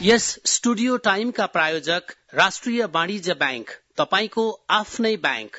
यस studio टाइमका प्रायोजक राष्ट्रिय वाणिज्य बैंक, तपाईको आफ्नै बैंक।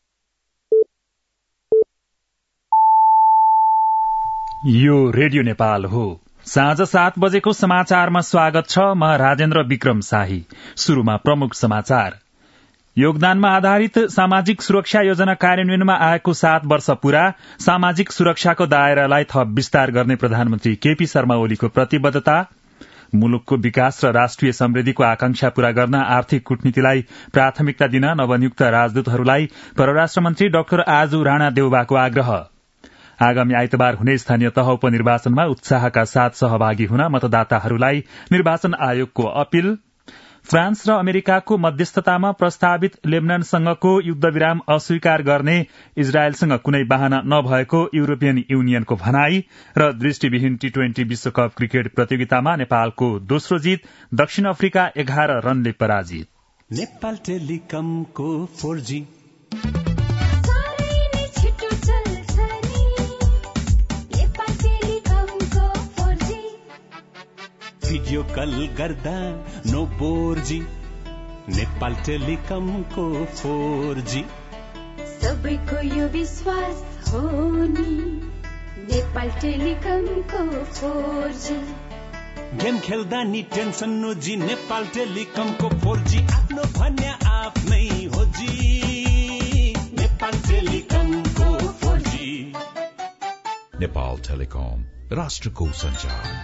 यो रेडियो नेपाल हो। साँझ 7 बजेको समाचारमा स्वागत छ। म राजेन्द्र विक्रम शाही। शुरूमा प्रमुख समाचार। योगदानमा आधारित सामाजिक सुरक्षा योजना कार्यान्वयनमा आएको 7 वर्ष पूरा, सामाजिक सुरक्षाको दायरालाई थप विस्तार गर्ने प्रधानमन्त्री केपी शर्मा ओलीको प्रतिबद्धता, मुलुकको विकास र राष्ट्रिय समृद्धिको आकांक्षा पूरा गर्न आर्थिक कूटनीतिलाई प्राथमिकता दिन नवनियुक्त राजदूतहरूलाई परराष्ट्र मन्त्री डाक्टर आजु राणा देउबाको आग्रह, आगामी आइतबार हुने स्थानीय तह उपनिर्वाचनमा उत्साहका साथ सहभागी हुन मतदाताहरूलाई निर्वाचन आयोगको अपील, फ्रान्स र अमेरिकाको मध्यस्थतामा प्रस्तावित लेबनानसँगको युद्धविराम अस्वीकार गर्ने इजरायलसँग कुनै बहाना नभएको युरोपियन युनियनको भनाई र दृष्टिविहीन टी20 विश्वकप क्रिकेट प्रतियोगितामा नेपालको दोस्रो जित, दक्षिण अफ्रिका 11 रनले पराजित। नेपाल टेलिकमको 4G भिडियो कल गर्दा नो बोर्जी, नेपाल टेलिकमको 4G सबैको यो विश्वास हो नि, नेपाल टेलिकमको 4G। गेम खेल्दा नि टेन्सन नो जी, नेपाल टेलिकमको 4G आफ्नो भन्या आफ्नै हो जी, नेपाल टेलिकमको 4G। नेपाल टेलिकम, राष्ट्रको सञ्चार।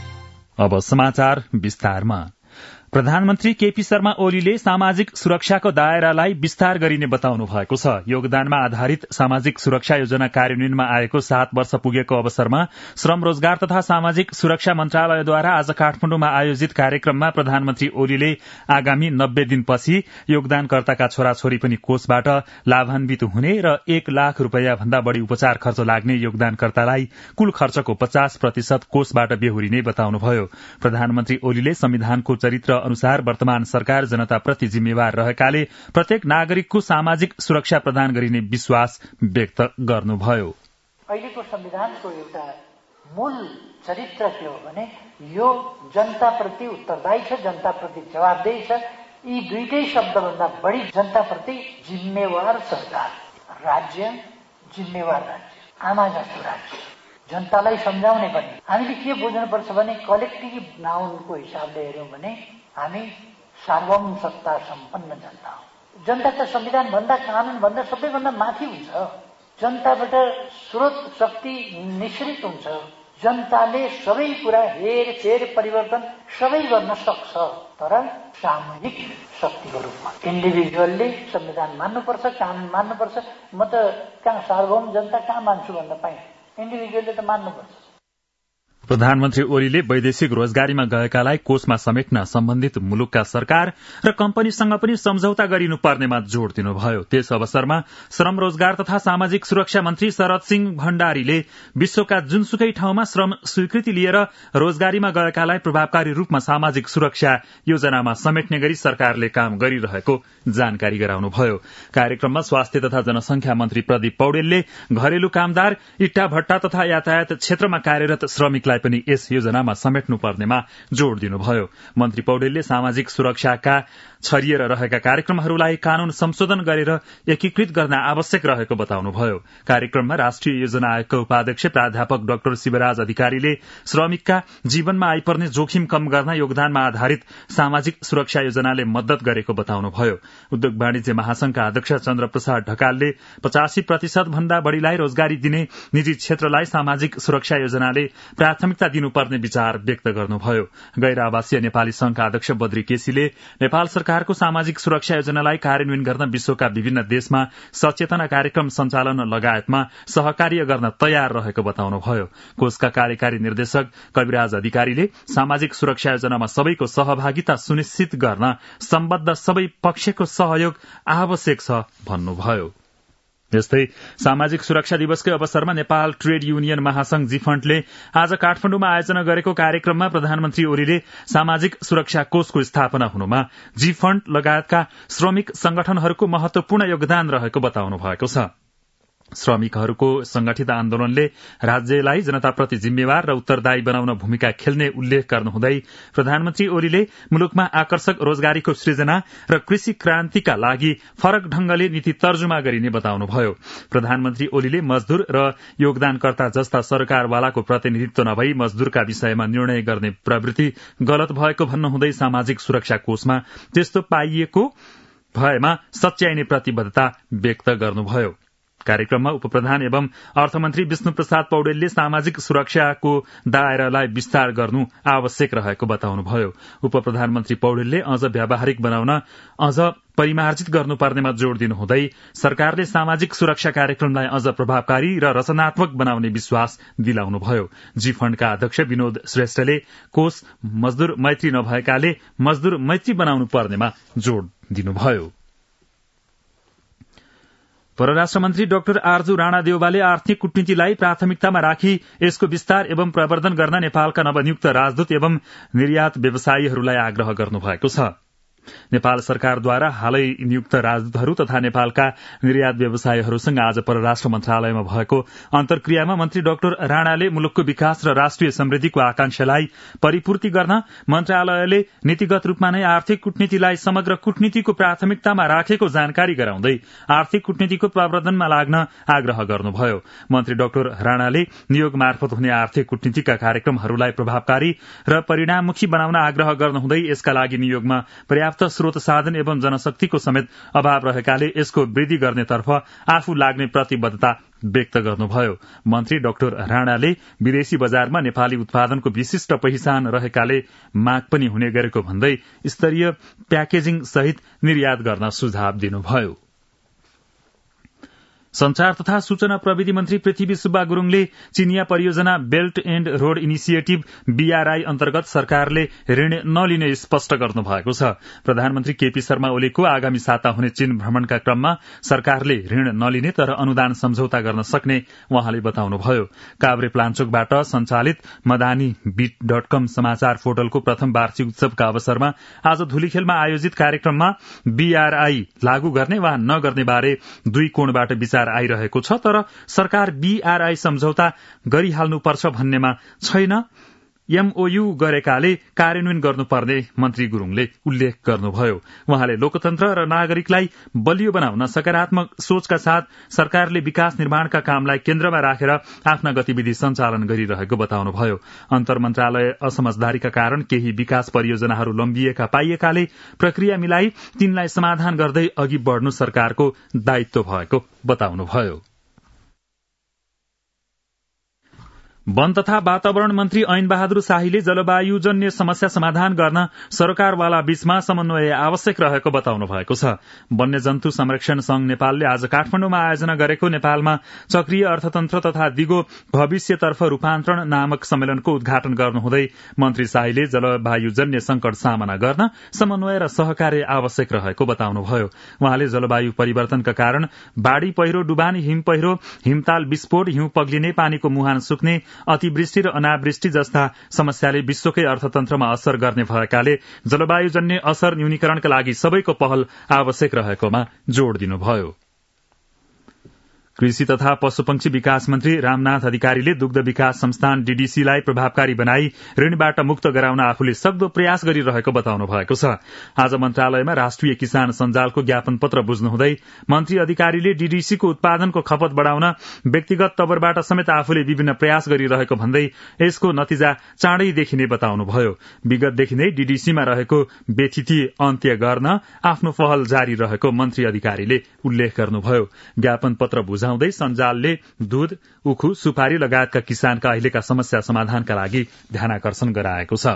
अब समाचार विस्तारमा। प्रधानमन्त्री केपी शर्मा ओलीले सामाजिक सुरक्षाको दायरालाई विस्तार गरिने बताउनु भएको छ। योगदानमा आधारित सामाजिक सुरक्षा योजना कार्यान्वयनमा आएको 7 वर्ष पुगेको अवसरमा श्रम रोजगार तथा सामाजिक सुरक्षा मन्त्रालयद्वारा आज काठमाडौँमा आयोजित कार्यक्रममा प्रधानमन्त्री ओलीले आगामी 90 दिनपछि योगदानकर्ताका छोराछोरी पनि कोषबाट लाभान्वित हुने र 1 लाख रूपियाँ भन्दा बढ़ी उपचार खर्च लाग्ने योगदानकर्तालाई कुल खर्चको 50% कोषबाट बेहोरिने बताउनुभयो। प्रधानमन्त्री ओलीले संविधानको चरित्र अनुसार वर्तमान सरकार जनताप्रति जिम्मेवार रहेकाले प्रत्येक नागरिकको सामाजिक सुरक्षा प्रदान गरिने विश्वास व्यक्त गर्नुभयो। अहिलेको संविधानको एउटा मूल चरित्र के हो भने यो जनताप्रति उत्तरदायी छ, जनताप्रति जवाबदेही छ। यी दुईटै शब्दभन्दा बढी जनताप्रति जिम्मेवार सरकार, राज्य जिम्मेवार राज्य, आमा जस्तो राज्य, जनतालाई सम्झाउने पनि। हामीले के बुझ्नुपर्छ भने कलेक्टिभ नाउनको हिसाबले हेर्यौं भने हामी सार्वभौम सत्ता सम्पन्न जनता हो। जनता त संविधान भन्दा, कानून भन्दा सबैभन्दा माथि हुन्छ। जनताबाट स्रोत शक्ति निश्चित हुन्छ। जनताले सबै कुरा हेरफेर परिवर्तन सबै गर्न सक्छ, तर सामूहिक शक्तिको रूपमा। इन्डिभिजुअलले संविधान मान्नुपर्छ, कानून मान्नुपर्छ। म त कहाँ सार्वभौम जनता कहाँ मान्छु भन्न पाएँ, इन्डिभिजुअलले त मान्नुपर्छ। प्रधानमन्त्री ओलीले वैदेशिक रोजगारीमा गएकालाई कोषमा समेट्न सम्बन्धित मुलुकका सरकार र कम्पनीसँग पनि सम्झौता गरिनुपर्नेमा जोड़ दिनुभयो। त्यस अवसरमा श्रम रोजगार तथा सामाजिक सुरक्षा मन्त्री शरद सिंह भण्डारीले विश्वका जुनसुकै ठाउँमा श्रम स्वीकृति लिएर रोजगारीमा गएकालाई प्रभावकारी रूपमा सामाजिक सुरक्षा योजनामा समेट्ने गरी सरकारले काम गरिरहेको जानकारी गराउनुभयो। कार्यक्रममा स्वास्थ्य तथा जनसंख्या मन्त्री प्रदीप पौडेलले घरेलु कामदार, इट्टा भट्टा तथा यातायात क्षेत्रमा कार्यरत श्रमिकलाई पनि यस योजनामा समेट्नु पर्नेमा जोड़ दिनुभयो। मन्त्री पौडेलले सामाजिक सुरक्षाका छरिएर रहेका कार्यक्रमहरूलाई कानून संशोधन गरेर एकीकृत गर्न आवश्यक रहेको बताउनुभयो। कार्यक्रममा राष्ट्रिय योजना आयोगका उपाध्यक्ष प्राध्यापक डाक्टर शिवराज अधिकारीले श्रमिकका जीवनमा आइपर्ने जोखिम कम गर्न योगदानमा आधारित सामाजिक सुरक्षा योजनाले मद्दत गरेको बताउनुभयो। उद्योग वाणिज्य महासंघका अध्यक्ष चन्द्र प्रसाद ढकालले 85% भन्दा बढ़ीलाई रोजगारी दिने निजी क्षेत्रलाई सामाजिक सुरक्षा योजनाले प्राथमिकता दिनुपर्ने विचार व्यक्त गर्नुभयो। गैर आवासीय नेपाली संघका अध्यक्ष बद्री केसीले नेपाल सरकारको सामाजिक सुरक्षा योजनालाई कार्यान्वयन गर्न विश्वका विभिन्न देशमा सचेतना कार्यक्रम सञ्चालन लगायतमा सहकार्य गर्न तयार रहेको बताउनुभयो। कोषका कार्यकारी निर्देशक कविराज अधिकारीले सामाजिक सुरक्षा योजनामा सबैको सहभागिता सुनिश्चित गर्न सम्बद्ध सबै पक्षको सहयोग आवश्यक छ भन्नुभयो। यस्तै सामाजिक सुरक्षा दिवसकै अवसरमा नेपाल ट्रेड युनियन महासंघ जीफण्डले आज काठमाडौँमा आयोजना गरेको कार्यक्रममा प्रधानमन्त्री ओलीले सामाजिक सुरक्षा कोषको स्थापना हुनुमा जीफण्ड लगायतका श्रमिक संगठनहरूको महत्वपूर्ण योगदान रहेको बताउनु भएको छ। श्रमिकहरूको संगठित आन्दोलनले राज्यलाई जनताप्रति जिम्मेवार र उत्तरदायी बनाउन भूमिका खेल्ने उल्लेख गर्नुहुँदै प्रधानमन्त्री ओलीले मुलुकमा आकर्षक रोजगारीको सृजना र कृषि क्रान्तिका लागि फरक ढंगले नीति तर्जुमा गरिने बताउनुभयो। प्रधानमन्त्री ओलीले मजदूर र योगदानकर्ता जस्ता सरकारवालाको प्रतिनिधित्व नभई मजदूरका विषयमा निर्णय गर्ने प्रवृत्ति गलत भएको भन्नुहुँदै सामाजिक सुरक्षा कोषमा त्यस्तो पाइएको भएमा सच्याइने प्रतिबद्धता व्यक्त गर्नुभयो। कार्यक्रममा उपप्रधान एवं अर्थमन्त्री विष्णु प्रसाद पौडेलले सामाजिक सुरक्षाको दायरालाई विस्तार गर्नु आवश्यक रहेको बताउनुभयो। उपप्रधानमन्त्री पौडेलले अझ व्यावहारिक बनाउन अझ परिमार्जित गर्नुपर्नेमा जोड़ दिनुहुँदै सरकारले सामाजिक सुरक्षा कार्यक्रमलाई अझ प्रभावकारी र रचनात्मक बनाउने विश्वास दिलाउनुभयो। जी फण्डका अध्यक्ष विनोद श्रेष्ठले कोष मजदूर मैत्री नभएकाले मजदूर मैत्री बनाउनु पर्नेमा जोड़ दिनुभयो। परराष्ट्र मन्त्री डाक्टर आरजू राणा देउवाले आर्थिक कूटनीतिलाई प्राथमिकतामा राखी यसको विस्तार एवं प्रवर्धन गर्न नेपालका नवनियुक्त राजदूत एवं निर्यात व्यवसायीहरूलाई आग्रह गर्नुभएको छ। नेपाल सरकारद्वारा हालै नियुक्त राजदूतहरू तथा नेपालका निर्यात व्यवसायीहरूसँग आज परराष्ट्र मन्त्रालयमा भएको अन्तर्क्रियामा मन्त्री डाक्टर राणाले मुलुकको विकास र राष्ट्रिय समृद्धिको आकांक्षालाई परिपूर्ति गर्न मन्त्रालयले नीतिगत रूपमा नै आर्थिक कूटनीतिलाई समग्र कूटनीतिको प्राथमिकतामा राखेको जानकारी गराउँदै आर्थिक कूटनीतिको प्रवर्धनमा लाग्न आग्रह गर्नुभयो। मन्त्री डाक्टर राणाले नियोग मार्फत हुने आर्थिक कूटनीतिका कार्यक्रमहरूलाई प्रभावकारी र परिणाममुखी बनाउन आग्रह गर्नुहुँदै यसका लागि नियोगमा पर्याप्त स्रोत साधन एवं जनशक्तिको समेत अभाव रहेकाले यसको वृद्धि गर्नेतर्फ आफू लाग्ने प्रतिबद्धता व्यक्त गर्नुभयो। मन्त्री डाक्टर राणाले विदेशी बजारमा नेपाली उत्पादनको विशिष्ट पहिचान रहेकाले माग पनि हुने गरेको भन्दै स्तरीय प्याकेजिङ सहित निर्यात गर्न सुझाव दिनुभयो। संचार तथा सूचना प्रविधि मन्त्री पृथ्वी सुब्बा गुरूङले चिनिया परियोजना belt and road initiative BRI अन्तर्गत सरकारले ऋण नलिने स्पष्ट गर्नु भएको छ। प्रधानमन्त्री केपी शर्मा ओलीको आगामी साता हुने चीन भ्रमणका क्रममा सरकारले ऋण नलिने तर अनुदान सम्झौता गर्न सक्ने उहाँले बताउनुभयो। काभ्रे प्लान्चोकबाट सञ्चालित मदानीबीट.com समाचार पोर्टलको प्रथम वार्षिक उत्सवका अवसरमा आज धुलीखेलमा आयोजित कार्यक्रममा बीआरआई लागू गर्ने वा नगर्ने बारे दुई कोणबाट विचार आइरहेको छ, तर सरकार बीआरआई सम्झौता गरिहाल्नुपर्छ भन्नेमा छैन। एमओयू गरेकाले कार्यान्वयन गर्नुपर्ने मन्त्री गुरूङले उल्लेख गर्नुभयो। उहाँले लोकतन्त्र र नागरिकलाई बलियो बनाउन सकारात्मक सोचका साथ सरकारले विकास निर्माणका कामलाई केन्द्रमा राखेर आफ्ना गतिविधि सञ्चालन गरिरहेको बताउनुभयो। अन्तर मन्त्रालय असमझदारीका कारण केही विकास परियोजनाहरू लम्बिएका पाइएकाले प्रक्रिया मिलाई तिनलाई समाधान गर्दै अघि बढ़नु सरकारको दायित्व भएको बताउनुभयो। वन तथा वातावरण मन्त्री ऐन बहादुर शाहीले जलवायुजन्य समस्या समाधान गर्न सरकारवाला बीचमा समन्वय आवश्यक रहेको बताउनु भएको छ। वन्यजन्तु संरक्षण संघ नेपालले आज काठमाडौँमा आयोजना गरेको नेपालमा चक्रीय अर्थतन्त्र तथा दिगो भविष्यतर्फ रूपान्तरण नामक सम्मेलनको उद्घाटन गर्नुहुँदै मन्त्री शाहीले जलवायुजन्य संकट सामना गर्न समन्वय र सहकार्य आवश्यक रहेको बताउनुभयो। उहाँले जलवायु परिवर्तनका कारण बाढ़ी पहिरो, डुबानी, हिम पहिरो, हिमताल विस्फोट, हिउँ पग्लिने, पानीको मुहान सुक्ने, अतिवृष्टि र अनावृष्टि जस्ता समस्याले विश्वकै अर्थतन्त्रमा असर गर्ने भएकाले जलवायुजन्य असर न्यूनीकरणका लागि सबैको पहल आवश्यक रहेकोमा जोड़ दिनुभयो। कृषि तथा पशुपक्षी विकास मन्त्री रामनाथ अधिकारीले दुग्ध विकास संस्थान डीडीसीलाई प्रभावकारी बनाई ऋणबाट मुक्त गराउन आफूले सक्दो प्रयास गरिरहेको बताउनु भएको छ। आज मन्त्रालयमा राष्ट्रिय किसान सञ्जालको ज्ञापन पत्र बुझ्नुहुँदै मन्त्री अधिकारीले डीडीसीको उत्पादनको खपत बढ़ाउन व्यक्तिगत तवरबाट समेत आफूले विभिन्न प्रयास गरिरहेको भन्दै यसको नतिजा चाँडै देखिने बताउनुभयो। विगतदेखि नै डीडीसीमा रहेको व्यथिति अन्त्य गर्न आफ्नो पहल जारी रहेको मन्त्री अधिकारीले उल्लेख गर्नुभयो। ज्ञापन पत्र बुझाउँदै सञ्जालले दूध, उखु, सुपारी लगायतका किसानका अहिलेका समस्या समाधानका लागि ध्यानाकर्षण गराएको छ।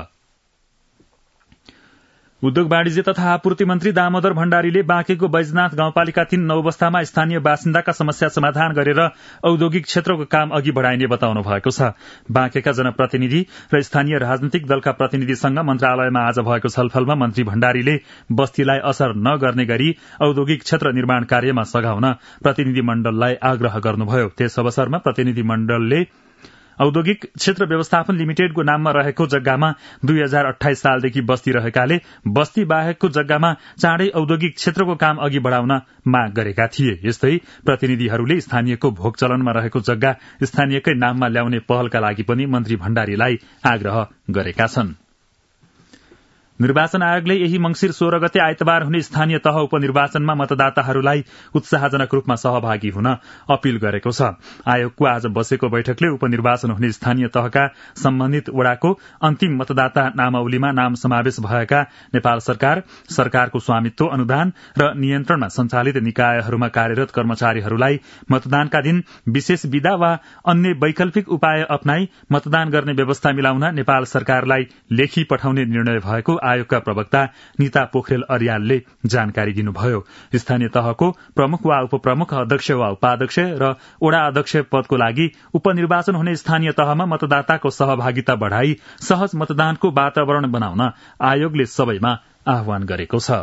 उद्योग वाणिज्य तथा आपूर्ति मन्त्री दामोदर भण्डारीले बाँकेको बैजनाथ गाउँपालिका 3 नौबस्तामा स्थानीय बासिन्दाका समस्या समाधान गरेर औद्योगिक क्षेत्रको काम अघि बढ़ाइने बताउनु भएको छ। बाँकेका जनप्रतिनिधि र स्थानीय राजनैतिक दलका प्रतिनिधिसँग मन्त्रालयमा आज भएको छलफलमा मन्त्री भण्डारीले बस्तीलाई असर नगर्ने गरी औद्योगिक क्षेत्र निर्माण कार्यमा सघाउन प्रतिनिधि मण्डललाई आग्रह गर्नुभयो। त्यस अवसरमा प्रतिनिधि मण्डलले औद्योगिक क्षेत्र व्यवस्थापन लिमिटेडको नाममा रहेको जग्गामा 2028 सालदेखि बस्ती रहेकाले बस्ती बाहेकको जग्गामा चाँडै औद्योगिक क्षेत्रको काम अघि बढ़ाउन माग गरेका थिए। यस्तै प्रतिनिधिहरूले स्थानीयको भोग चलनमा रहेको जग्गा स्थानीयकै नाममा ल्याउने पहलका लागि पनि मन्त्री भण्डारीलाई आग्रह गरेका छन्। निर्वाचन आयोगले यही मंसिर 16 गते आइतबार हुने स्थानीय तह उपनिर्वाचनमा मतदाताहरूलाई उत्साहजनक रूपमा सहभागी हुन अपील गरेको छ। आयोगको आज बसेको बैठकले उपनिर्वाचन हुने स्थानीय तहका सम्बन्धित वडाको अन्तिम मतदाता नामावलीमा नाम समावेश भएका नेपाल सरकार, सरकारको स्वामित्व, अनुदान र नियन्त्रणमा सञ्चालित निकायहरूमा कार्यरत कर्मचारीहरूलाई मतदानका दिन विशेष विधा वा अन्य वैकल्पिक उपाय अपनाई मतदान गर्ने व्यवस्था मिलाउन नेपाल सरकारलाई लेखी पठाउने निर्णय भएको आयोगका प्रवक्ता नीता पोखरेल अर्यालले जानकारी दिनुभयो। स्थानीय तहको प्रमुख वा उपप्रमुख, अध्यक्ष वा उपाध्यक्ष र वडा अध्यक्ष पदको लागि उपनिर्वाचन हुने स्थानीय तहमा मतदाताको सहभागिता बढ़ाई सहज मतदानको वातावरण बनाउन आयोगले सबैमा आह्वान गरेको छ।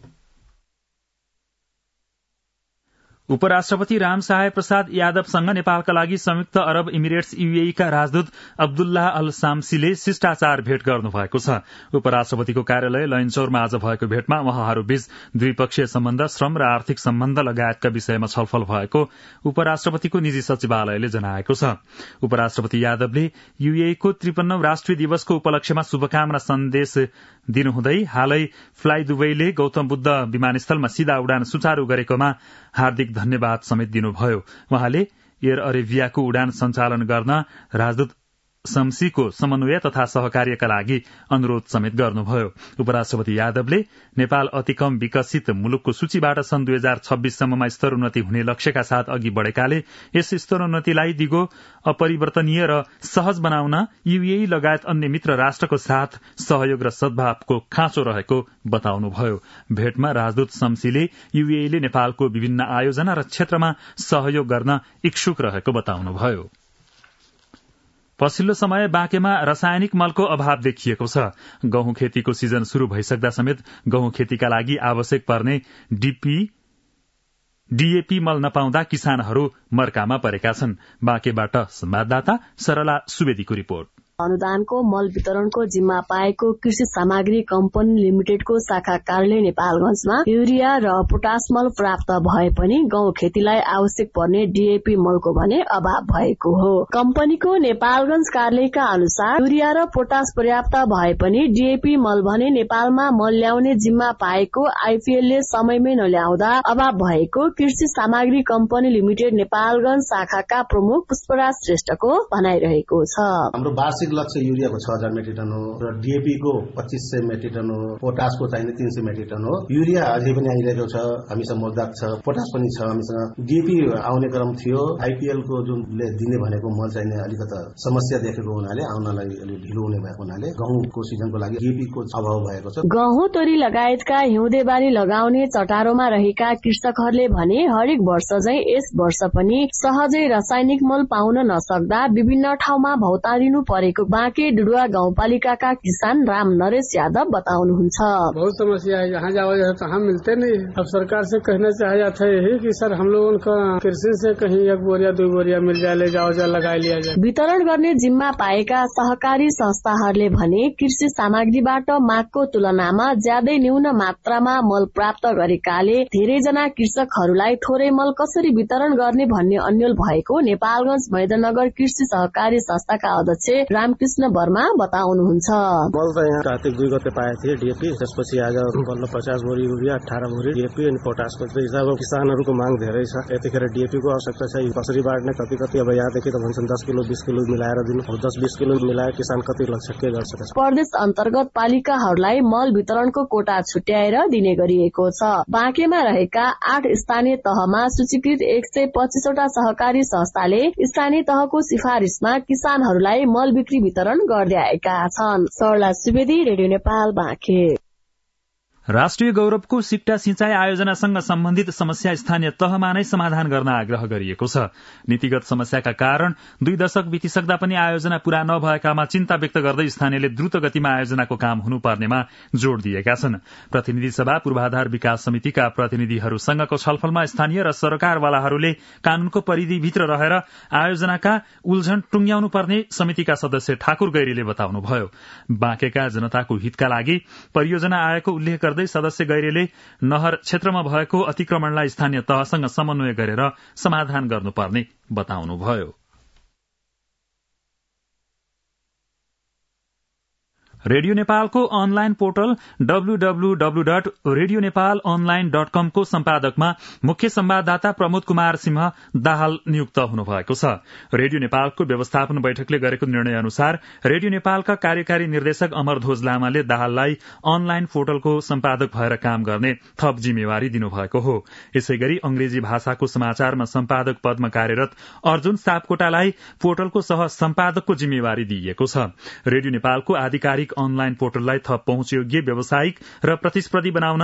उपराष्ट्रपति रामसहाय प्रसाद यादवसँग नेपालका लागि संयुक्त अरब इमिरेट्स UAE का राजदूत अब्दुल्लाह अल साम्सीले शिष्टाचार भेट गर्नुभएको छ। उपराष्ट्रपतिको कार्यालय लैनचौरमा आज भएको भेटमा उहाँहरूबीच द्विपक्षीय सम्बन्ध, श्रम र आर्थिक सम्बन्ध लगायतका विषयमा छलफल भएको उपराष्ट्रपतिको निजी सचिवालयले जनाएको छ। उपराष्ट्रपति यादवले UAE को 53औं राष्ट्रिय दिवसको उपलक्ष्यमा शुभकामना सन्देश दिनुहुँदै हालै फ्लाइ दुबईले गौतम बुद्ध विमानस्थलमा सीधा उडान सुचारू गरेकोमा हार्दिक धन्यवाद समेत दिनुभयो। उहाँले एयर अरेबियाको उडान सञ्चालन गर्न राजदूत शम्सीको समन्वय तथा सहकार्यका लागि अनुरोध समेत गर्नुभयो। उपराष्ट्रपति यादवले नेपाल अति कम विकसित मुलुकको सूचीबाट सन् 2026 सम्ममा स्तरोन्नति हुने लक्ष्यका साथ अघि बढ़ेकाले यस स्तरोन्नतिलाई दिगो अपरिवर्तनीय र सहज बनाउन UAE लगायत अन्य मित्र राष्ट्रको साथ सहयोग र सद्भावको खाँचो रहेको बताउनुभयो। भेटमा राजदूत शम्सीले UAE ले नेपालको विभिन्न आयोजना र क्षेत्रमा सहयोग गर्न इच्छुक रहेको बताउनुभयो। पछिल्लो समय बाँकेमा रासायनिक मलको अभाव देखिएको छ। गहुँ खेतीको सिजन शुरू भइसक्दा समेत गहुँ खेतीका लागि आवश्यक पर्ने DAP मल नपाउँदा किसानहरू मर्कामा परेका छन्। बाँकेबाट संवाददाता सरला सुवेदीको रिपोर्ट। अनुदानको मल वितरणको जिम्मा पाएको कृषि सामग्री कम्पनी लिमिटेडको शाखा कार्यालय नेपालगंजमा युरिया र पोटास मल प्राप्त भए पनि गहुँ खेतीलाई आवश्यक पर्ने DAP मलको भने अभाव भएको हो। कम्पनीको नेपालगंज कार्यालयका अनुसार युरिया र पोटास पर्याप्त भए पनि DAP मल भने नेपालमा मल ल्याउने जिम्मा पाएको IPL ले समयमै नल्याउँदा अभाव भएको कृषि सामग्री कम्पनी लिमिटेड नेपालगंज शाखाका प्रमुख पुष्पराज श्रेष्ठको भनाइरहेको छ। हाम्रो वार्षिक लक्ष्य युरियाको 6000 मेट्रिक टन हो र DAP को 2500 मेट्रिक टन हो, पोटासको चाहिने 300 मेट्रिक टन हो। युरिया अझै पनि आइरहेको छ, हामीसँग मौजदात छ, पोटास पनि छ हामीसँग। DAP आउने क्रम थियो। IPL को जुनले दिने भनेको मल चाहिने अलिकति समस्या देखेको हुनाले आउनलाई अलि ढिलो हुने भएको हुनाले गहुँको सिजनको लागि DAP को अभाव भएको छ। गहुँ, तोरी लगायतका हिउँदे बाली लगाउने चटारोमा रहेका कृषकहरूले भने हरेक वर्ष झै यस वर्ष पनि सहजै रासायनिक मल पाउन नसक्दा विभिन्न ठाउँमा भौतारिनु परेको बाँके डुडुवा गाउँपालिकाका किसान राम नरेश यादव बताउनुहुन्छ। बहुत समस्या है, यहाँ जाओ जहाँ मिलते नहीं। अब सरकार से कहना चाहे जाता है कि सर हम लोगों का कृषि से कहीं 1 बोरिया 2 बोरिया मिल जाए, ले जाओ लगा लिया जाए। वितरण गर्ने जिम्मा पाएका सहकारी संस्थाहरूले भने कृषि सामग्रीबाट मागको तुलनामा ज्यादै न्यून मात्रामा मल प्राप्त गरेकाले धेरैजना कृषकहरूलाई थोरै मल कसरी वितरण गर्ने भन्ने अन्यल भएको नेपालगंज मैदनगर कृषि सहकारी संस्थाका अध्यक्ष रामकृष्ण वर्मा बताउनुहुन्छ। मल त यहाँ कार्तिक 2 गते पाएको थिए DAP, त्यसपछि आज बल्ल 50 बोरी युरिया, 18 बोरी DAP अनि पोटासको हिसाबमा किसानहरूको माग धेरै छ। यतिखेर DAP को आवश्यकता छ। कसरी बाँड्ने कति अब यहाँदेखि त भन्छन् 10 किलो 20 किलो मिलाएर दिनु। 10-20 किलो मिलाएर किसान कति लक्ष्य के गर्छ? प्रदेश अन्तर्गत पालिकाहरूलाई मल वितरणको कोटा छुट्याएर दिने गरिएको छ। बाँकेमा रहेका 8 स्थानीय तहमा सूचीकृत 125 वटा सहकारी संस्थाले स्थानीय तहको सिफारिशमा किसानहरूलाई मल बिक्री वितरण गर्दै आएका छन्। सरला सुवेदी, रेडियो नेपाल, बाँके। राष्ट्रिय गौरवको सिक्टा सिंचाई आयोजनासँग सम्बन्धित समस्या स्थानीय तहमा नै समाधान गर्न आग्रह गरिएको छ। नीतिगत समस्याका कारण 2 दशक बितिसक्दा पनि आयोजना पूरा नभएकामा चिन्ता व्यक्त गर्दै स्थानीयले द्रुत गतिमा आयोजनाको काम हुनुपर्नेमा जोड़ दिएका छन्। प्रतिनिधि सभा पूर्वाधार विकास समितिका प्रतिनिधिहरूसँगको छलफलमा स्थानीय र सरकारवालाहरूले कानूनको परिधिभित्र रहेर आयोजनाका उल्झन टुंग्याउनु पर्ने समितिका सदस्य ठाकुर गैरीले बताउनुभयो। बाँकेका जनताको हितका लागि परियोजना आएको उल्लेख गर्दै सदस्य गैरीले नहर क्षेत्रमा भएको अतिक्रमणलाई स्थानीय तहसँग समन्वय गरेर समाधान गर्नुपर्ने बताउनुभयो। रेडियो नेपालको अनलाइन पोर्टल www.radionepalonline.com को सम्पादकमा मुख्य संवाददाता प्रमोद कुमार सिंह दाहाल नियुक्त हुनुभएको छ। रेडियो नेपालको व्यवस्थापन बैठकले गरेको निर्णय अनुसार रेडियो नेपालका कार्यकारी निर्देशक अमरध्वज लामाले दाहाललाई अनलाइन पोर्टलको सम्पादक भएर काम गर्ने थप जिम्मेवारी दिनुभएको हो। यसैगरी अंग्रेजी भाषाको समाचारमा सम्पादक पदमा कार्यरत अर्जुन सापकोटालाई पोर्टलको सह सम्पादकको जिम्मेवारी दिइएको छ। रेडियो नेपालको आधिकारिक अनलाइन पोर्टललाई थप पहुँचयोग्य व्यावसायिक र प्रतिस्पर्धी बनाउन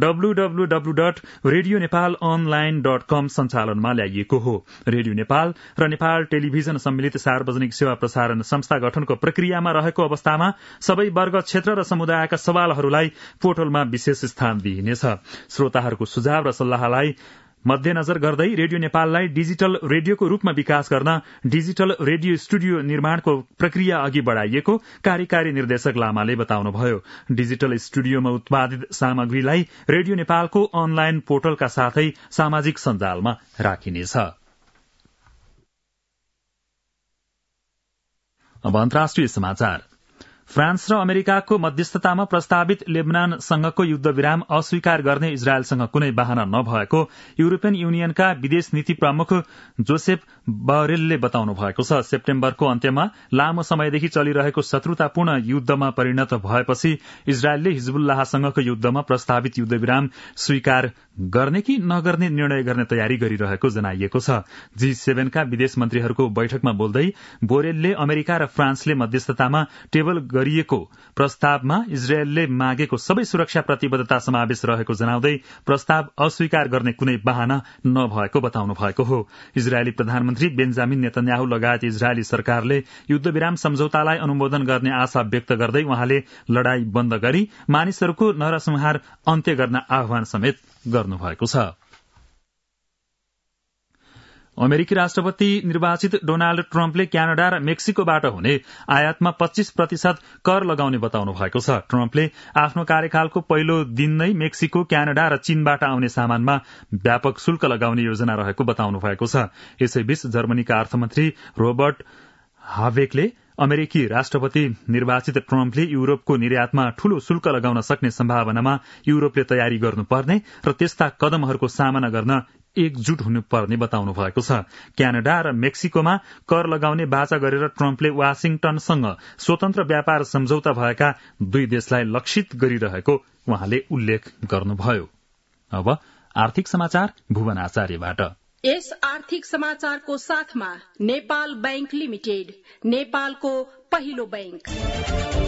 www.radionepalonline.com सञ्चालनमा ल्याइएको हो। रेडियो नेपाल र नेपाल टेलिभिजन सम्मिलित सार्वजनिक सेवा प्रसारण संस्था गठनको प्रक्रियामा रहेको अवस्थामा सबै वर्ग, क्षेत्र र समुदायका सवालहरूलाई पोर्टलमा विशेष स्थान दिइनेछ। श्रोताहरूको सुझाव र सल्लाहलाई मध्यनजर गर्दै रेडियो नेपाललाई डिजिटल रेडियोको रूपमा विकास गर्न डिजिटल रेडियो स्टुडियो निर्माणको प्रक्रिया अघि बढ़ाइएको कार्यकारी निर्देशक लामाले बताउनुभयो। डिजिटल स्टुडियोमा उत्पादित सामग्रीलाई रेडियो नेपालको अनलाइन पोर्टलका साथै सामाजिक सञ्जालमा राखिनेछ। अब अन्तर्राष्ट्रिय समाचार। फ्रान्स र अमेरिकाको मध्यस्थतामा प्रस्तावित लेबनानसँगको युद्धविराम अस्वीकार गर्ने इजरायलसँग कुनै बहाना नभएको युरोपियन युनियनका विदेश नीति प्रमुख जोसेफ बरेलले बताउनु भएको छ। सेप्टेम्बरको अन्त्यमा लामो समयदेखि चलिरहेको शत्रुतापूर्ण युद्धमा परिणत भएपछि इजरायलले हिजबुल्लाहसँगको युद्धमा प्रस्तावित युद्धविराम स्वीकार गर्ने कि नगर्ने निर्णय गर्ने तयारी गरिरहेको जनाइएको छ। G7 का विदेश मन्त्रीहरूको बैठकमा बोल्दै बोरेलले अमेरिका र फ्रान्सले मध्यस्थतामा टेबल गरिएको प्रस्तावमा इजरायलले मागेको सबै सुरक्षा प्रतिबद्धता समावेश रहेको जनाउँदै प्रस्ताव अस्वीकार गर्ने कुनै बहाना नभएको बताउनु भएको हो। इजरायली प्रधानमन्त्री बेन्जामिन नेतन्याहु लगायत इजरायली सरकारले युद्धविराम सम्झौतालाई अनुमोदन गर्ने आशा व्यक्त गर्दै उहाँले लड़ाई बन्द गरी मानिसहरूको नरसंहार अन्त्य गर्न आह्वान समेत गर्नुभएको छ। अमेरिकी राष्ट्रपति निर्वाचित डोनाल्ड ट्रम्पले क्यानाडा र मेक्सिकोबाट हुने आयातमा 25% कर लगाउने बताउनु भएको छ। ट्रम्पले आफ्नो कार्यकालको पहिलो दिन नै मेक्सिको, क्यानाडा र चीनबाट आउने सामानमा व्यापक शुल्क लगाउने योजना रहेको बताउनु भएको छ। यसैबीच जर्मनीका अर्थमन्त्री रोबर्ट हावेकले अमेरिकी राष्ट्रपति निर्वाचित ट्रम्पले युरोपको निर्यातमा ठूलो शुल्क लगाउन सक्ने सम्भावनामा युरोपले तयारी गर्नुपर्ने र त्यस्ता कदमहरूको सामना गर्न एकजुट हुनुपर्ने बताउनु भएको छ। क्यानाडा र मेक्सिकोमा कर लगाउने बाचा गरेर ट्रम्पले वाशिंगटनसँग स्वतन्त्र व्यापार सम्झौता भएका दुई देशलाई लक्षित गरिरहेको उहाँले उल्लेख गर्नुभयो। अब आर्थिक समाचार भुवन आचार्यबाट। यस आर्थिक समाचारको साथमा नेपाल बैंक लिमिटेड, नेपालको पहिलो बैंक।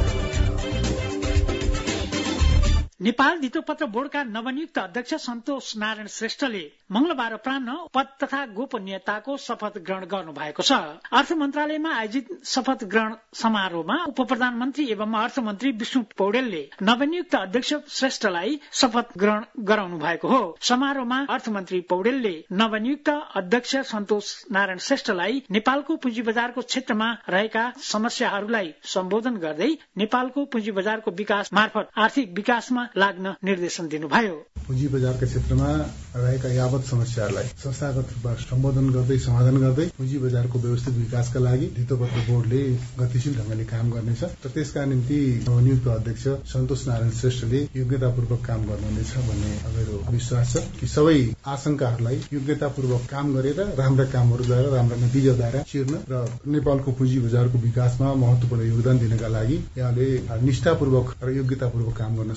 नेपाल धितोपत्र बोर्डका नवनियुक्त अध्यक्ष सन्तोष नारायण श्रेष्ठले मंगलबार अपराह्न पद तथा गोपनीयताको शपथ ग्रहण गर्नु भएको छ। अर्थ मन्त्रालयमा आयोजित शपथ ग्रहण समारोहमा उप प्रधानमन्त्री एवं अर्थमन्त्री विष्णु पौडेलले नवनियुक्त अध्यक्ष श्रेष्ठलाई शपथ ग्रहण गराउनु भएको हो। समारोहमा अर्थमन्त्री पौडेलले नवनियुक्त अध्यक्ष सन्तोष नारायण श्रेष्ठलाई नेपालको पुँजी बजारको क्षेत्रमा रहेका समस्याहरूलाई सम्बोधन गर्दै नेपालको पुँजी बजारको विकास मार्फत आर्थिक विकासमा लाग्न निर्देशन दिनुभयो। पुँजी बजारका क्षेत्रमा रहेका यावत समस्याहरूलाई संस्थागत रूपमा सम्बोधन गर्दै समाधान गर्दै पुँजी बजारको व्यवस्थित विकासका लागि धितोपत्र बोर्डले गतिशील ढंगले काम गर्नेछ र त्यसका निम्ति नवनियुक्त अध्यक्ष सन्तोष नारायण श्रेष्ठले योग्यतापूर्वक काम गर्नुहुनेछ भन्ने मेरो विश्वास छ कि सबै आशंकाहरूलाई योग्यतापूर्वक काम गरेर राम्रा कामहरू गरेर राम्रा नतिजाद्वारा चिर्न र नेपालको पुँजी बजारको विकासमा महत्वपूर्ण योगदान दिनका लागि यहाँले निष्ठापूर्वक र योग्यतापूर्वक काम गर्न सक्नुहोस्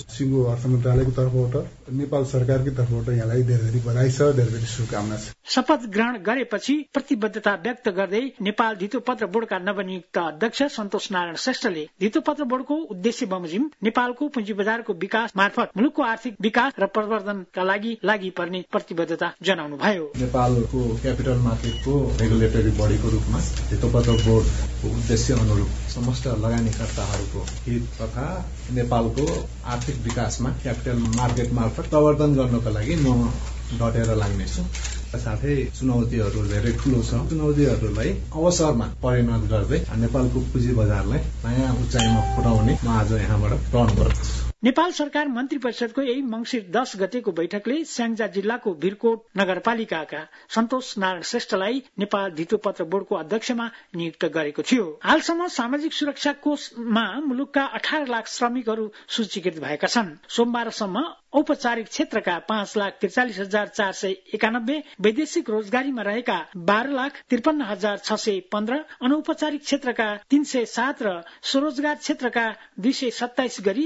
सिङ्गो अर्थ मन्त्रालयको तर्फबाट नेपाल सरकारको तर्फबाट यहाँलाई धेरै बधाई छ, धेरै शुभकामना छ। शपथ ग्रहण गरेपछि प्रतिबद्धता व्यक्त गर्दै नेपाल धितोपत्र बोर्डका नवनियुक्त अध्यक्ष सन्तोष नारायण श्रेष्ठले धितोपत्र बोर्डको उद्देश्य बमोजिम नेपालको पुँजी बजारको विकास मार्फत मुलुकको आर्थिक विकास र प्रवर्धनका लागि पर्ने प्रतिबद्धता जनाउनु भयो। नेपालको क्यापिटल मार्केटको रेगुलेटरी बडीको रूपमा धितोपत्र बोर्डको उद्देश्य अनुरूप समस्त लगानीकर्ताहरूको हित तथा नेपालको आर्थिक विकासमा क्यापिटल मार्केट मार्फत प्रवर्धन गर्नको लागि म डटेर लाग्नेछु। साथै चुनौतीहरू धेरै ठूलो छ, चुनौतीहरूलाई अवसरमा परिणत गर्दै नेपालको पुँजी बजारलाई नयाँ उचाइमा पुर्याउने म आज यहाँबाट प्रण गर्दछु। नेपाल सरकार मन्त्री परिषदको यही मंसिर 10 गतेको बैठकले स्याङ्जा जिल्लाको भिरकोट नगरपालिकाका सन्तोष नारायण श्रेष्ठलाई नेपाल धितोपत्र बोर्डको अध्यक्षमा नियुक्त गरेको थियो। हालसम्म सामाजिक सुरक्षा कोषमा मुलुकका 18 लाख श्रमिकहरू सूचीकृत भएका छन्। सोमबारसम्म औपचारिक क्षेत्रका 5,43,491, वैदेशिक रोजगारीमा रहेका 12,53,615, अनौपचारिक क्षेत्रका 307 र स्वरोजगार क्षेत्रका 227 गरी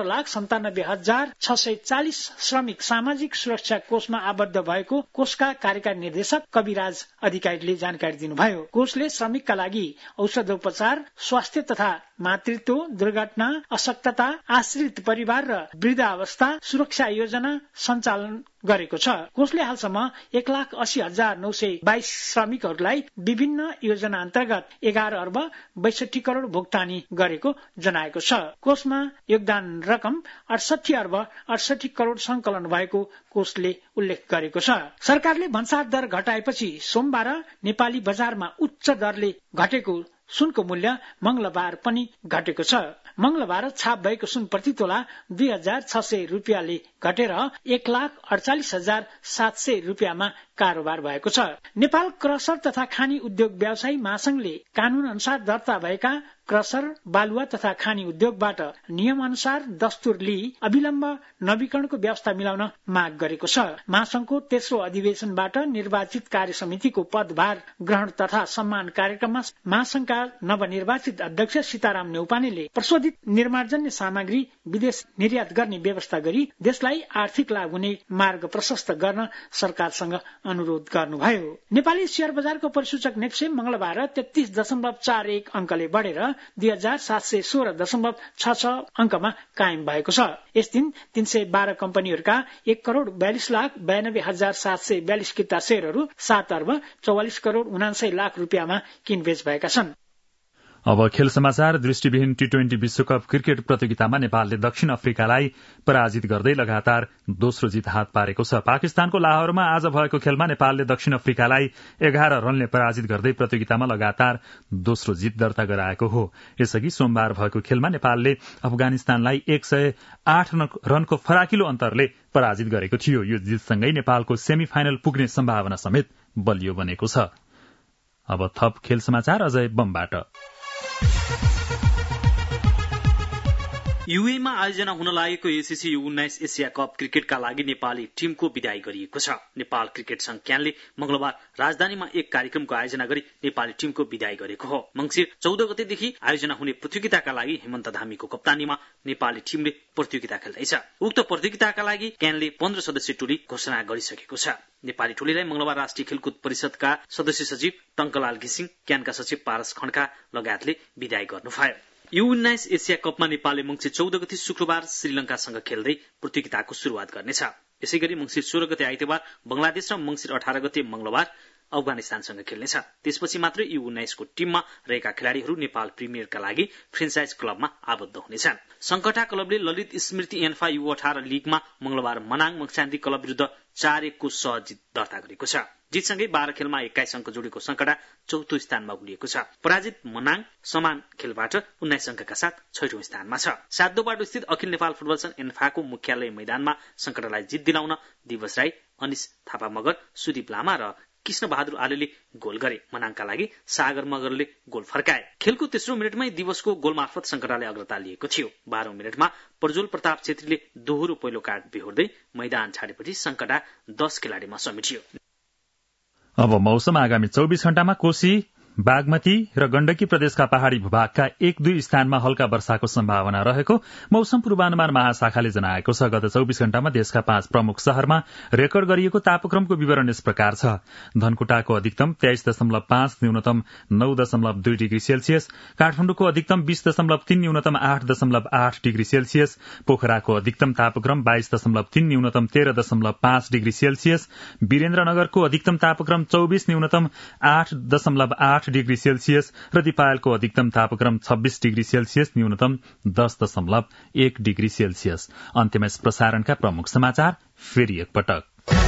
17,97,640 श्रमिक सामाजिक सुरक्षा कोषमा आबद्ध भएको कोषका कार्यकारी निर्देशक कविराज अधिकारीले जानकारी दिनुभयो। कोषले श्रमिकका लागि औषधोपचार, स्वास्थ्य तथा मातृत्व, दुर्घटना, अशक्तता, आश्रित परिवार र वृद्धावस्था सुरक्षा योजना सञ्चालन गरेको छ। कोषले हालसम्म 1,80,922 श्रमिकहरूलाई विभिन्न योजना अन्तर्गत 11 अर्ब 62 करोड़ भुक्तानी गरेको जनाएको छ। कोषमा योगदान रकम 68 अर्ब 68 करोड़ संकलन भएको कोषले उल्लेख गरेको छ। सरकारले भन्सार दर घटाएपछि सोमबार नेपाली बजारमा उच्च दरले घटेको सुनको मूल्य मंगलबार पनि घटेको छ। मंगलबार छाप भएको सुन प्रति तोला 2,600 रुपियाँले घटेर 1,48,700 रुपियाँमा कारोबार भएको छ। नेपाल क्रसर तथा खानी उद्योग व्यवसायी महासंघले कानून अनुसार दर्ता भएका क्रसर, बालुवा तथा खानी उद्योगबाट नियम अनुसार दस्तुर लिई अविलम्ब नवीकरणको व्यवस्था मिलाउन माग गरेको छ। महासंघको तेस्रो अधिवेशनबाट निर्वाचित कार्य समितिको पदभार ग्रहण तथा सम्मान कार्यक्रममा महासंघका नवनिर्वाचित अध्यक्ष सीताराम नेउपानेले प्रशोधित निर्माणजन्य सामग्री विदेश निर्यात गर्ने व्यवस्था गरी देशलाई आर्थिक लाभ हुने मार्ग प्रशस्त गर्न सरकारसँग अनुरोध गर्नुभयो। नेपाली शेयर बजारको परिसूचक नेप्से मंगलबार 33.41 अंकले बढेर 2,716.66 अंकमा कायम भएको छ। यस दिन 312 कम्पनीहरूका 1,42,92,742 किता शेयरहरू 7 अर्ब 44 करोड़ 79 लाख रुपियाँमा किनबेच भएका छन्। अब खेल समाचार। दृष्टिविहीन टी20 विश्वकप क्रिकेट प्रतियोगितामा नेपालले दक्षिण अफ्रिकालाई पराजित गर्दै लगातार दोस्रो जित हात पारेको छ। पाकिस्तानको लाहोरमा आज भएको खेलमा नेपालले दक्षिण अफ्रिकालाई 11 रनले पराजित गर्दै प्रतियोगितामा लगातार दोस्रो जित दर्ता गराएको हो। यसअघि सोमबार भएको खेलमा नेपालले अफगानिस्तानलाई 108 रनको फराकिलो अन्तरले पराजित गरेको थियो। यो जितसँगै नेपालको सेमी फाइनल पुग्ने सम्भावना समेत बलियो बनेको छ। अब थप खेल समाचार अजय बमबाट। युएमा आयोजना हुन लागेको एसीसी U19 एसिया कप क्रिकेटका लागि नेपाली टीमको विदाई गरिएको छ। नेपाल क्रिकेट संघ क्यानले मंगलबार राजधानीमा एक कार्यक्रमको आयोजना गरी नेपाली टीमको विदाई गरेको हो। मंसिर 14 गतेदेखि आयोजना हुने प्रतियोगिताका लागि हेमन्त धामीको कप्तानीमा नेपाली टीमले प्रतियोगिता खेल्दैछ। उक्त प्रतियोगिताका लागि क्यानले 15 सदस्यीय टोली घोषणा गरिसकेको छ। नेपाली टोलीलाई मंगलबार राष्ट्रिय खेलकुद परिषदका सदस्य सचिव टंकलाल घिसिङ, क्यानका सचिव पारस खड्का लगायतले विदाई गर्नुभयो। U19 एसिया कपमा नेपालले मंसिर 14 गते शुक्रबार श्रीलंकासँग खेल्दै प्रतियोगिताको शुरूआत गर्नेछ। यसैगरी मंसिर 16 गते आइतबार बंगलादेश र मंसिर 18 गते मंगलबार अफगानिस्तानसँग खेल्नेछ। त्यसपछि मात्र U19 को टीममा रहेका खेलाड़ीहरू नेपाल प्रिमियरका लागि फ्रेन्चाइज क्लबमा आबद्ध हुनेछन्। संकटा क्लबले ललित स्मृति एन्फा U18 लीगमा मंगलबार मनाङ मक्सान्ती क्लब विरुद्ध 4-1 को सहज जित दर्ता गरेको छ। जितसँगै 12 खेलमा 21 अंक जोडेको संकटा चौथो स्थानमा उक्लिएको छ। पराजित मनाङ समान खेलबाट 19 अंकका साथ 6औं स्थानमा छ। सातदोबाटो स्थित अखिल नेपाल फुटबल संघ एन्फाको मुख्यालय मैदानमा संकटालाई जित दिलाउन दिवस राई, अनिस थापा मगर, सुदीप लामा र कृष्ण बहादुर आलेले गोल गरे। मनाङका लागि सागर मगरले गोल फर्काए। खेलको तेस्रो मिनेटमै दिवसको गोल मार्फत संकटाले अग्रता लिएको थियो। 12औं मिनेटमा प्रज्वल प्रताप छेत्रीले दोहोरो पहिलो कार्ड बेहोर्दै मैदान छाडेपछि संकटा 10 खेलाडीमा समेटियो। अब मौसम। आगामी 24 घण्टामा कोशी बागमती र गण्डकी प्रदेशका पहाड़ी भूभागका 1-2 स्थानमा हल्का वर्षाको सम्भावना रहेको मौसम पूर्वानुमान महाशाखाले जनाएको छ। गत 24 घण्टामा देशका 5 प्रमुख शहरमा रेकर्ड गरिएको तापक्रमको विवरण यस प्रकार छ। धनकुटाको अधिकतम 23.5, न्यूनतम 9.2 डिग्री सेल्सियस, काठमाडौँको अधिकतम 20.3, न्यूनतम 8.8 डिग्री सेल्सियस, पोखराको अधिकतम तापक्रम 22.3, न्यूनतम 13.5 डिग्री सेल्सियस, वीरेन्द्रनगरको अधिकतम तापक्रम 24, न्यूनतम 8.8 डिग्री सेल्सियस र दिपायलको अधिकतम तापक्रम 26 डिग्री सेल्सियस, न्यूनतम 10.1 डिग्री सेल्सियस। अन्त्यमा यस प्रसारणका प्रमुख समाचार फेरि एकपटक।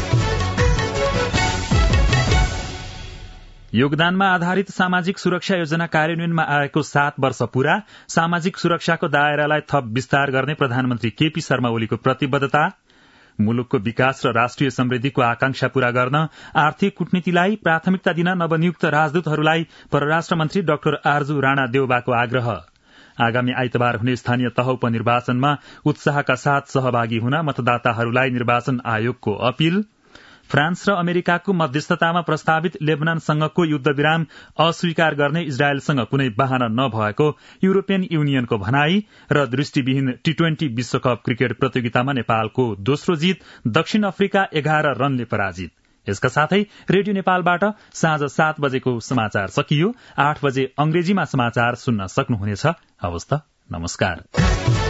योगदानमा आधारित सामाजिक सुरक्षा योजना कार्यान्वयनमा आएको 7 वर्ष पूरा, सामाजिक सुरक्षाको दायरालाई थप विस्तार गर्ने प्रधानमन्त्री केपी शर्मा ओलीको प्रतिबद्धता, मुलुकको विकास र राष्ट्रिय समृद्धिको आकांक्षा पूरा गर्न आर्थिक कूटनीतिलाई प्राथमिकता दिन नवनियुक्त राजदूतहरूलाई परराष्ट्र मन्त्री डाक्टर आरजू राणा देउबाको आग्रह, आगामी आइतबार हुने स्थानीय तह उपनिर्वाचनमा उत्साहका साथ सहभागी हुन मतदाताहरूलाई निर्वाचन आयोगको अपील, फ्रान्स र अमेरिकाको मध्यस्थतामा प्रस्तावित लेबनानसँगको युद्धविराम अस्वीकार गर्ने इजरायलसँग कुनै बहाना नभएको युरोपियन युनियनको भनाई र दृष्टिविहीन T20 विश्वकप क्रिकेट प्रतियोगितामा नेपालको दोस्रो जित, दक्षिण अफ्रिका 11 रनले पराजित। यसका साथै रेडियो नेपालबाट साँझ 7 बजेको समाचार सकियो। 8 बजे अंग्रेजीमा समाचार सुन्न सक्नुहुनेछ। हवस् त, नमस्कार।